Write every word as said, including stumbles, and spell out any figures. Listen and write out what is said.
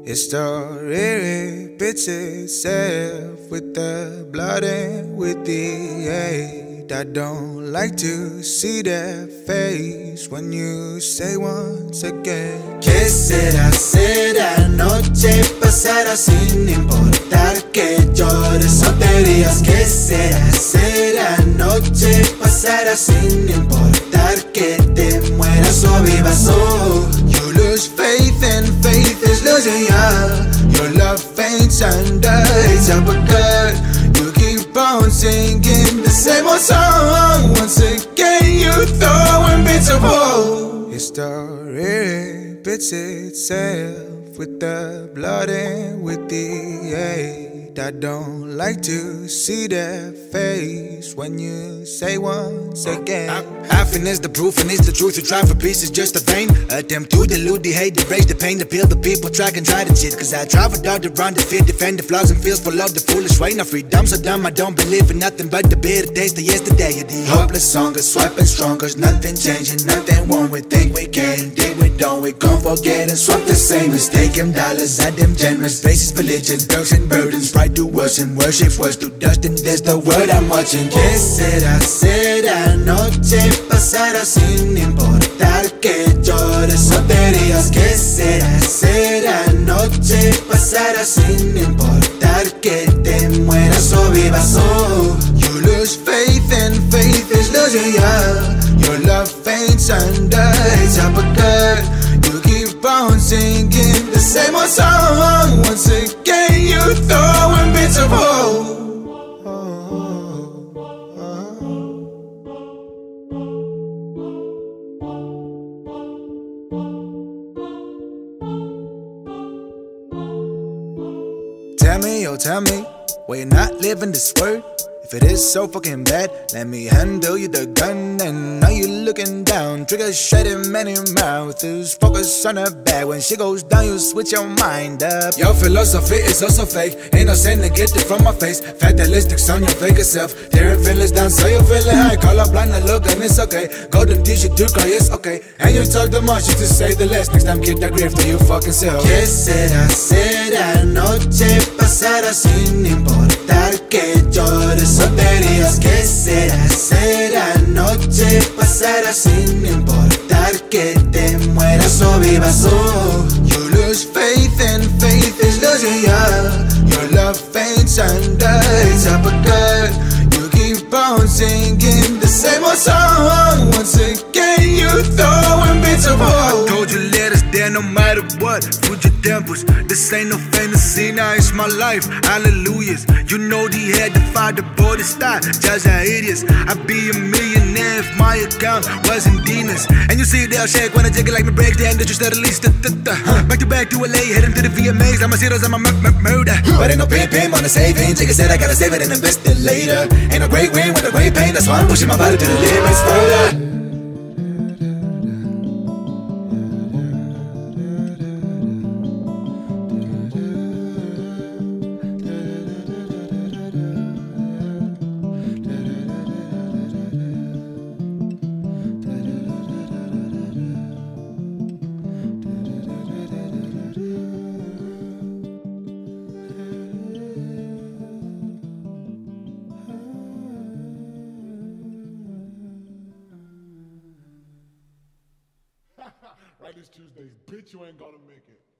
It's the repeats itself with the blood and with the hate. I don't like to see that face when you say once again. ¿Qué será? Será noche pasará sin importar que llores o te rías. ¿Qué será? Será noche pasará sin importar que te mueras o vivas. Oh, you lose faith and faith is losing ya. Your love faints under its uppercut. You keep on singing the same old song. Once again you throwing bits of hope. History repeats itself with the blood and with the hate. I don't like to see that face when you say once again. Often is the proof and is the truth. You try for peace is just a vain attempt to delude the hate, erase the pain, appeal the people, track and try to cheat. Cause I travel dark around the fear, defend the flaws and feels full of the foolish way. Now freedom so dumb I don't believe in nothing but the bitter taste of yesterday. The hopeless song is swiping strong cause nothing changing, nothing wrong. We think we can, think we don't. We gon' forget and swap the same mistake. Them dollars at them generous faces, religion, girls and burdens. Pride to worsen, worship words to dust, and there's the word I'm watching. ¿Qué será? Será noche pasará sin importar que llores o te rías. ¿Qué será? Será noche pasará sin importar que te mueras o vivas. Oh, you lose faith and faith is losing ya. Your love faints under its uppercut. You keep on singing the same old song. Once again you throwing bits of hope. Tell me, oh tell me, why you're not living this word? If it is so fucking bad, let me handle you the gun. And now you looking down, trigger shedding man in your mouth. Is focus on her bag, when she goes down you switch your mind up. Your philosophy is also fake, ain't no sin to get it from my face. Fatalistics on your fake self, tearing feelings down so you feeling high. Call up blind and look and it's okay, golden t-shirt to cry, it's okay. And you talk the much to say the less, next time keep that grief to your fucking self. ¿Qué será? Será noche pasará sin importar que llores o te rías. ¿Qué será? Será noche pasará sin importar que te mueras o vivas. Oh, you lose faith and faith is losing ya. Your love faints under its uppercut. You keep on singing the same old song. Once again you throwing bits of hope. I told you let us there no matter what. Food your temples, this ain't no fantasy, now it's my life. Hallelujahs, you know the head to fight the border style. Judge are idiots, I'd be a millionaire if my account wasn't demons. And you see they'll shake when I jiggle like me break down. That you said at least uh, uh, back to back to L A, heading to the V M As. I'm a zeros, I'm a murder. But ain't no pay pay on the saving. Jigga said I gotta save it and invest it later. Ain't no great win with a great pain, that's why I'm pushing my body to the limits further. Right, this Tuesday, bitch, you ain't gonna make it.